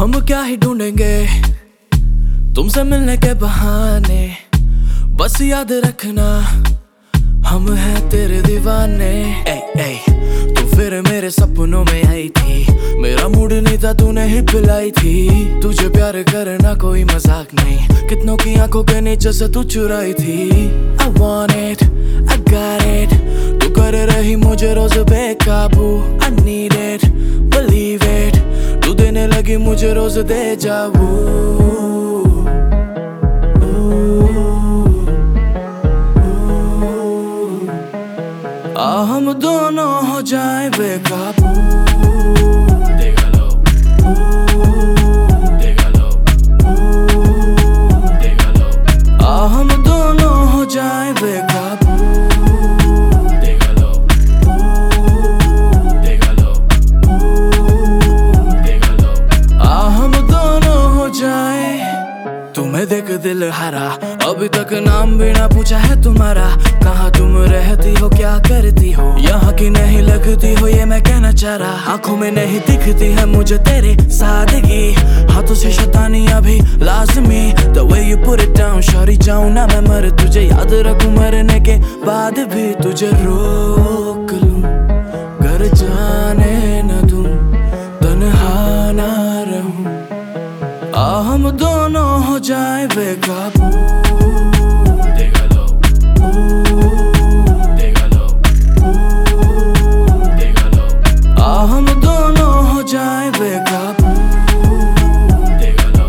हम क्या ही ढूंढेंगे तुमसे मिलने के बहाने, बस याद रखना हम हैं तेरे दीवाने। तू फिर मेरे सपनों में आई थी, मेरा मूड नहीं था तूने ही पिलाई थी। तुझे प्यार करना कोई मजाक नहीं, कितनों की आंखों के नीचे से तू चुराई थी। I want it, I got it, तू कर रही मुझे रोज बेकाबू। I need it, believe it, तू देने लगी मुझे रोज दे जाबू। हम दोनों हो जाए बेकाबू। देखा लो, देखा लो, देखा लो। हम दोनों हो जाए बेकाबू। देखा लो, देखा लो, देखा लो। हम दोनों हो जाए। तुम्हें देख दिल हारा, अभी तक नाम भी ना पूछा है तुम्हारा। कहाँ तुम रहती हो, क्या करती हो, यहाँ की नहीं लगती हो, ये मैं कहना चाह रहा। आंखों में नहीं दिखती है मुझे तेरी सादगी, हाथों से शैतानियां भी लाजमी। The way you put it down, Shauri जाऊं ना मैं मर, तुझे याद रखूं मरने के बाद भी। तुझे रोक लूं, घर जाने न दूं, तन्हा ना रहूं। हम दोनों हो जाए बेकाबू। देखा लो, देखा लो, देखा लो। हम दोनों हो जाए बेकाबू। देखा लो,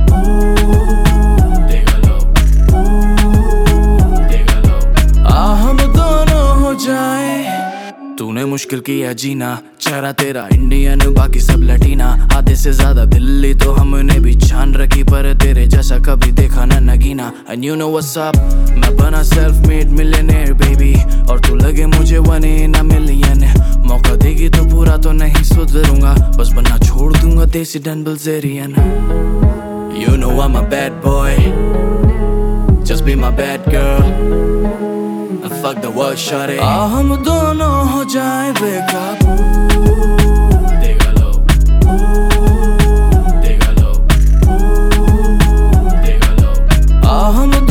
देखा लो, देखा लो। हम दोनों हो जाए। तूने मुश्किल किया जीना, चेहरा तेरा इंडियन बाकी सब लटीना। आधे से ज्यादा दिल्ली तो हमने भी छान रखी, पर तेरे जैसा कभी देखा ना Nagina. And you know what's up, मैं बना self made millionaire baby, और तू लगे मुझे 1 in a million। मौका देगी तो पूरा तो नहीं सुधरूंगा, बस बनना छोड़ दूंगा देसी Dan Bilzerian. You know I'm a bad boy, just be my bad girl, and fuck the world shawty। हम दोनों हो जाए बेकाबू। देखा लो, देखा लो, देखा लो। हम